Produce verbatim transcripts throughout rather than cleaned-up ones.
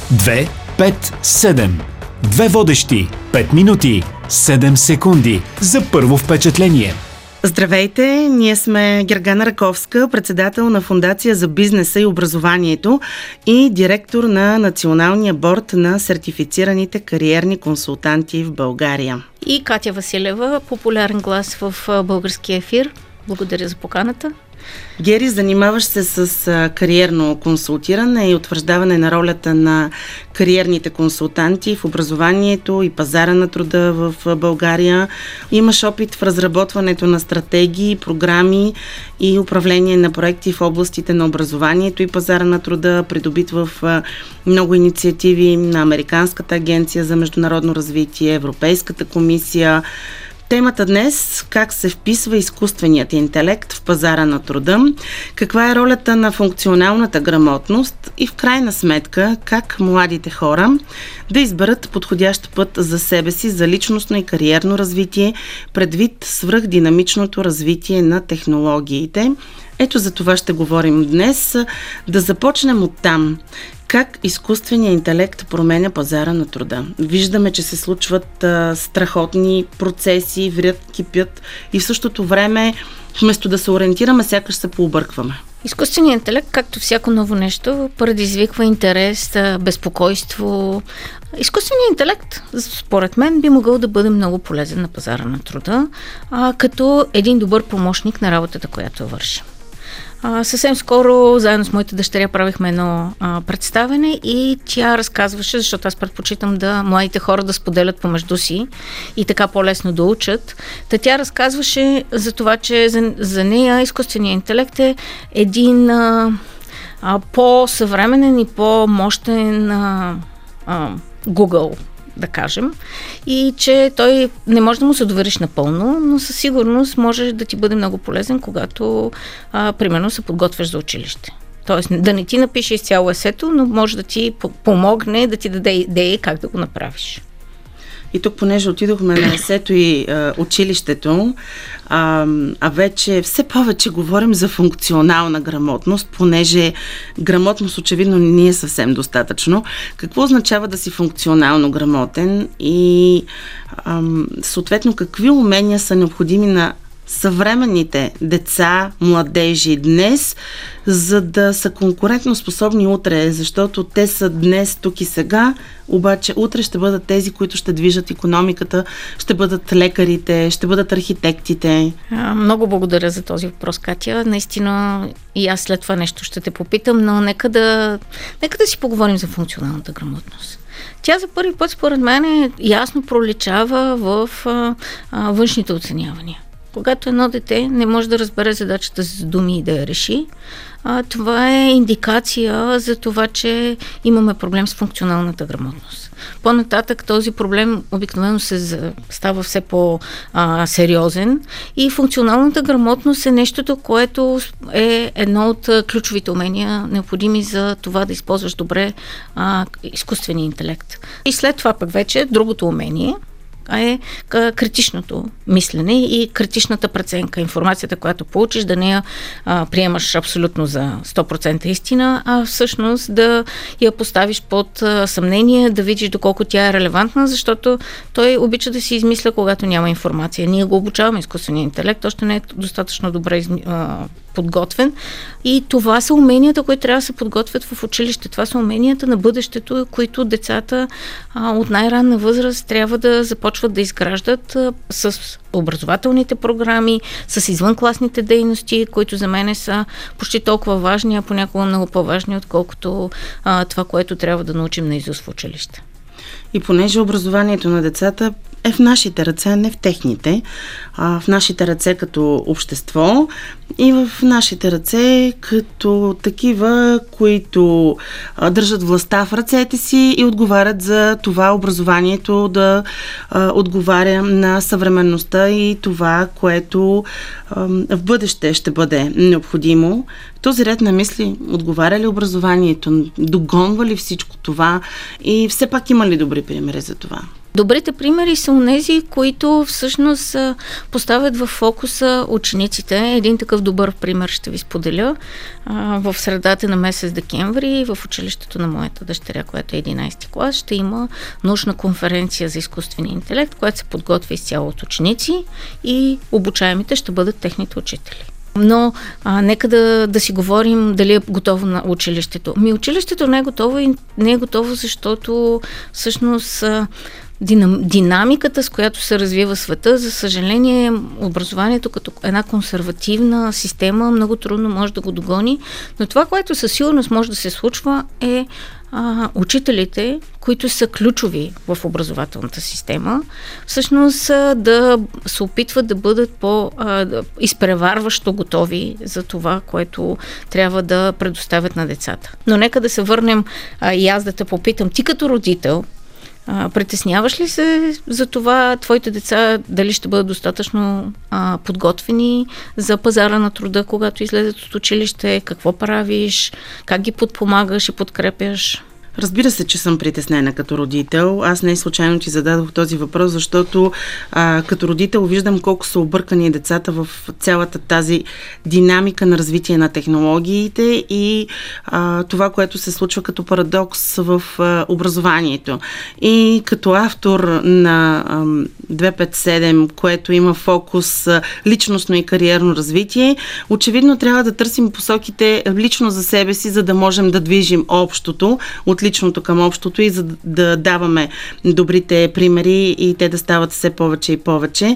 две пет седем. Две водещи, пет минути, седем секунди за първо впечатление. Здравейте, ние сме Гергана Раковска, председател на Фондация за бизнеса и образованието и директор на Националния борд на сертифицираните кариерни консултанти в България. И Катя Василева, популярен глас в българския ефир. Благодаря за поканата. Гери, занимаваш се с кариерно консултиране и утвърждаване на ролята на кариерните консултанти в образованието и пазара на труда в България. Имаш опит в разработването на стратегии, програми и управление на проекти в областите на образованието и пазара на труда, придобит в много инициативи на Американската агенция за международно развитие, Европейската комисия. Темата днес – как се вписва изкуственият интелект в пазара на труда, каква е ролята на функционалната грамотност и в крайна сметка как младите хора да изберат подходящ път за себе си за личностно и кариерно развитие предвид свръхдинамичното развитие на технологиите. Ето за това ще говорим днес. Да започнем от там. Как изкуственият интелект променя пазара на труда? Виждаме, че се случват а, страхотни процеси, врят, кипят и в същото време, вместо да се ориентираме, сякаш се пообъркваме. Изкуственият интелект, както всяко ново нещо, предизвиква интерес, безпокойство. Изкуственият интелект, според мен, би могъл да бъде много полезен на пазара на труда, а, като един добър помощник на работата, която върши. А, съвсем скоро, заедно с моята дъщеря, правихме едно а, представене и тя разказваше, защото аз предпочитам да младите хора да споделят помежду си и така по-лесно да учат. Та тя разказваше за това, че за, за нея изкуственият интелект е един а, а, по-съвременен и по-мощен а, а, Google, да кажем, и че той не може да му се довериш напълно, но със сигурност може да ти бъде много полезен, когато, а, примерно, се подготвяш за училище. Тоест, да не ти напише изцяло есето, но може да ти помогне, да ти даде идеи как да го направиш. И тук, понеже отидохме на есето и а, училището, а, а вече все повече говорим за функционална грамотност, понеже грамотност очевидно не ни е съвсем достатъчно. Какво означава да си функционално грамотен и а, съответно какви умения са необходими на съвременните деца, младежи днес, за да са конкурентно способни утре, защото те са днес, тук и сега, обаче утре ще бъдат тези, които ще движат икономиката, ще бъдат лекарите, ще бъдат архитектите. Много благодаря за този въпрос, Катя. Наистина и аз след това нещо ще те попитам, но нека да, нека да си поговорим за функционалната грамотност. Тя за първи път, според мен, ясно проличава в а, а, външните оценявания. Когато едно дете не може да разбере задачата с думи и да я реши, а, това е индикация за това, че имаме проблем с функционалната грамотност. По-нататък този проблем обикновено се става все по-сериозен и функционалната грамотност е нещото, което е едно от ключовите умения, необходими за това да използваш добре а, изкуствения интелект. И след това пък вече другото умение е критичното мислене и критичната преценка. Информацията, която получиш, да не я а, приемаш абсолютно за сто процента истина, а всъщност да я поставиш под а, съмнение, да видиш доколко тя е релевантна, защото той обича да си измисля, когато няма информация. Ние го обучаваме изкуствения интелект, още не е достатъчно добре а, подготвен. И това са уменията, които трябва да се подготвят в училище. Това са уменията на бъдещето, които децата а, от най-ранна възраст трябва да започват да изграждат а, с образователните програми, с извънкласните дейности, които за мен са почти толкова важни, а понякога много по-важни, отколкото а, това, което трябва да научим наизуст в училище. И понеже образованието на децата е в нашите ръце, не в техните, а в нашите ръце като общество и в нашите ръце като такива, които а, държат властта в ръцете си и отговарят за това образованието да а, отговаря на съвременността и това, което а, в бъдеще ще бъде необходимо. В този ред на мисли, отговаря ли образованието, догонва ли всичко това и все пак има ли добри примери за това? Добрите примери са онези, които всъщност поставят в фокуса учениците. Един такъв добър пример ще ви споделя. В средата на месец декември в училището на моята дъщеря, която е единайсети клас, ще има научна конференция за изкуствения интелект, която се подготвя изцяло от ученици и обучаемите ще бъдат техните учители. Но а, нека да, да си говорим дали е готово на училището. Ми училището не е готово и не е готово, защото всъщност а, динам, динамиката, с която се развива света, за съжаление, образованието като една консервативна система много трудно може да го догони, но това, което със сигурност може да се случва е а, учителите, които са ключови в образователната система, всъщност а, да се опитват да бъдат по-изпреварващо готови за това, което трябва да предоставят на децата. Но нека да се върнем а, и аз да те попитам, ти като родител, А, притесняваш ли се за това твоите деца дали ще бъдат достатъчно а, подготвени за пазара на труда, когато излезат от училище? Какво правиш? Как ги подпомагаш и подкрепяш? Разбира се, че съм притеснена като родител. Аз не случайно ти зададох този въпрос, защото а, като родител виждам колко са объркани децата в цялата тази динамика на развитие на технологиите и а, това, което се случва като парадокс в а, образованието. И като автор на а, двеста петдесет и седем, което има фокус а, личностно и кариерно развитие, очевидно трябва да търсим посоките лично за себе си, за да можем да движим общото от личното към общото и за да даваме добрите примери и те да стават все повече и повече.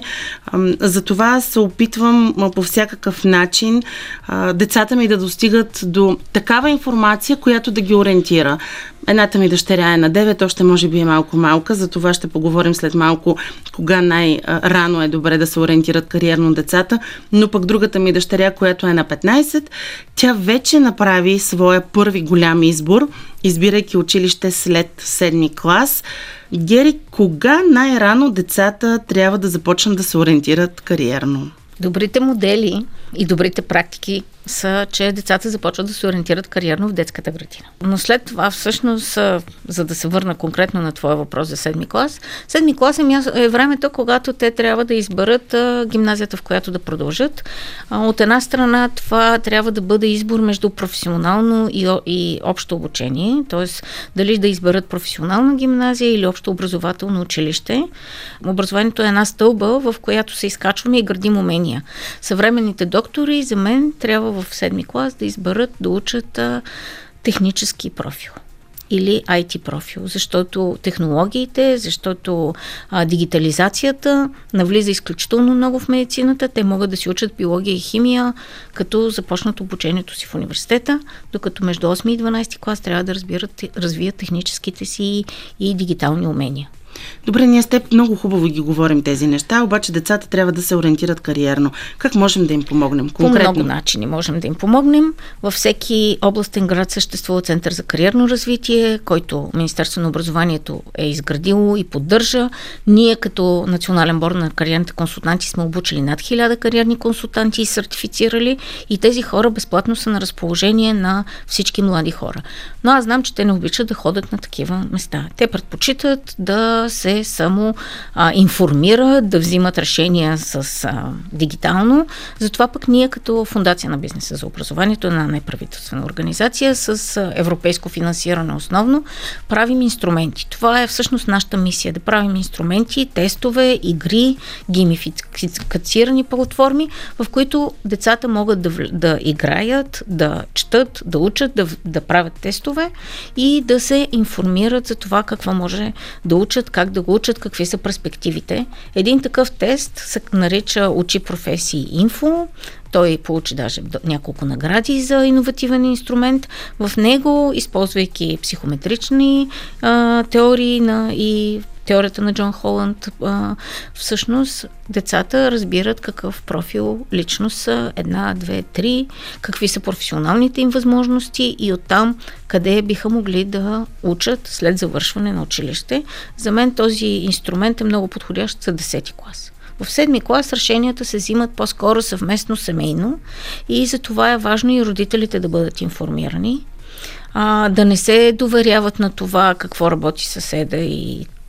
Затова се опитвам по всякакъв начин децата ми да достигат до такава информация, която да ги ориентира. Едната ми дъщеря е на девет, още може би е малко малка, за това ще поговорим след малко кога най-рано е добре да се ориентират кариерно децата, но пък другата ми дъщеря, която е на петнайсет, тя вече направи своя първи голям избор, избирайки училище след седми клас. Гери, кога най-рано децата трябва да започнат да се ориентират кариерно? Добрите модели и добрите практики са, че децата започват да се ориентират кариерно в детската градина. Но след това, всъщност, за да се върна конкретно на твоя въпрос за седми клас, седми клас е, място, е времето, когато те трябва да изберат а, гимназията, в която да продължат. А, от една страна, това трябва да бъде избор между професионално и, и общо обучение, т.е. дали да изберат професионална гимназия или общо образователно училище. Образованието е една стълба, в която се изкачваме и градим умения. Съвременните доктори, за мен, трябва в седми клас да изберат да учат а, технически профил или ай ти профил, защото технологиите, защото а, дигитализацията навлиза изключително много в медицината. Те могат да си учат биология и химия, като започнат обучението си в университета, докато между осми и дванайсети клас трябва да разбират, развият техническите си и дигитални умения. Добре, ние с теб много хубаво ги говорим тези неща, обаче децата трябва да се ориентират кариерно. Как можем да им помогнем конкретно? По много начини можем да им помогнем. Във всеки областен град съществува Център за кариерно развитие, който Министерство на образованието е изградило и поддържа. Ние като Национален борд на кариерните консултанти сме обучили над хиляда кариерни консултанти и сертифицирали, и тези хора безплатно са на разположение на всички млади хора. Но аз знам, че те не обичат да ходят на такива места. Те предпочитат да се само а, информират, да взимат решения с а, дигитално. Затова пък ние като Фондация на бизнеса за образованието, една неправителствена организация с а, европейско финансиране основно, правим инструменти. Това е всъщност нашата мисия, да правим инструменти, тестове, игри, геймификацирани платформи, в които децата могат да, да играят, да четат, да учат, да, да правят тестове и да се информират за това какво може да учат, как да го учат, какви са перспективите. Един такъв тест се нарича Учи професии Инфо. Той получи даже няколко награди за иновативен инструмент. В него, използвайки психометрични а, теории на, и теорията на Джон Холанд, а, всъщност децата разбират какъв профил личност са, една, две, три, какви са професионалните им възможности и оттам къде биха могли да учат след завършване на училище. За мен този инструмент е много подходящ за десети клас. В седми клас решенията се взимат по-скоро съвместно семейно и за това е важно и родителите да бъдат информирани, а, да не се доверяват на това какво работи съседа и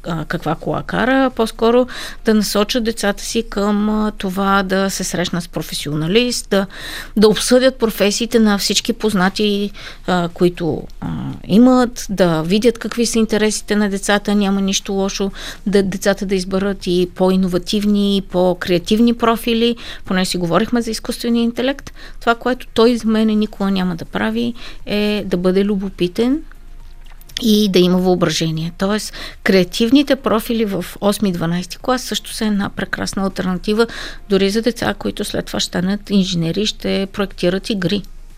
а, каква кола кара, по-скоро да насочат децата си към а, това да се срещнат с професионалист, да, да обсъдят професиите на всички познати, а, които а, имат, да видят какви са интересите на децата, няма нищо лошо да децата да изберат и по-иновативни, и по-креативни профили, поне си говорихме за изкуствения интелект. Това, което той за мен никога няма да прави, е да бъде любопитен и да има въображение. Тоест, креативните профили в осми-дванадесети клас също са една прекрасна алтернатива, дори за деца, които след това ще станат инженери, ще проектират игри.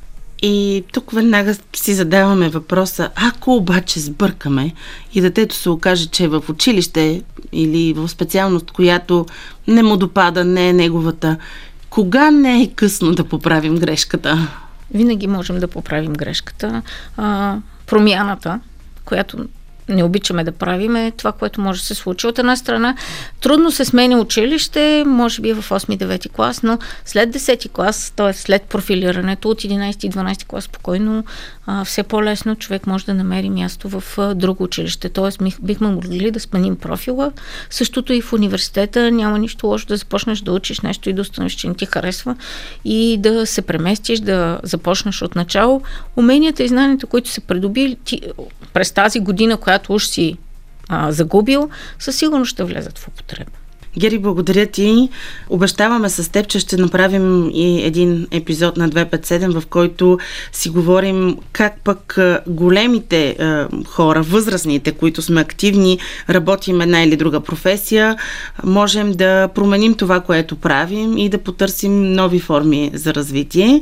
И тук веднага си задаваме въпроса, ако обаче сбъркаме и детето се окаже, че е в училище или в специалност, която не му допада, не е неговата, кога не е късно да поправим грешката? Винаги можем да поправим грешката. А, промяната, която не обичаме да правим, е това, което може да се случи. От една страна, трудно се сменя училище, може би в осми-девети клас, но след десети клас, т.е. след профилирането от единадесети и дванадесети клас, спокойно, а, все по-лесно човек може да намери място в а, друго училище. Т.е. бихме могли да сменим профила. Същото и в университета няма нищо лошо да започнеш да учиш нещо и да установиш, че не ти харесва и да се преместиш, да започнеш от начало. Уменията и знанията, които се придобили ти, през тази година, която уж си а, загубил, със сигурност ще влезат в употреба. Гери, благодаря ти. Обещаваме с теб, че ще направим и един епизод на двеста петдесет и седем, в който си говорим как пък големите е, хора, възрастните, които сме активни, работим една или друга професия, можем да променим това, което правим и да потърсим нови форми за развитие.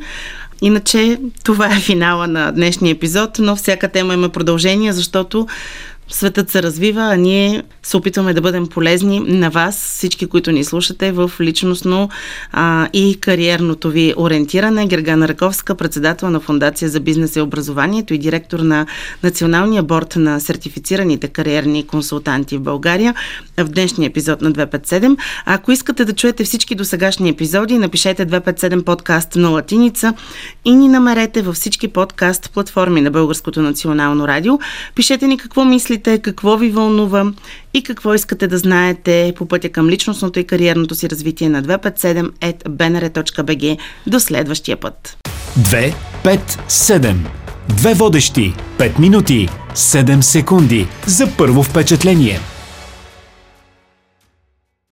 Иначе това е финала на днешния епизод, но всяка тема има продължение, защото светът се развива, а ние се опитваме да бъдем полезни на вас, всички, които ни слушате, в личностно а, и кариерното ви ориентиране. Гергана Раковска, председател на Фондация за бизнес и образованието и директор на Националния борд на сертифицираните кариерни консултанти в България в днешния епизод на двеста петдесет и седем. А ако искате да чуете всички досегашни епизоди, напишете двеста петдесет и седем подкаст на латиница и ни намерете във всички подкаст платформи на Българското национално радио. Пишете ни какво мислите, какво ви вълнува и какво искате да знаете по пътя към личностното и кариерното си развитие на двеста петдесет и седем ет би ен ар точка би джи. До следващия път. две пет седем. Две водещи, пет минути, седем секунди за първо впечатление.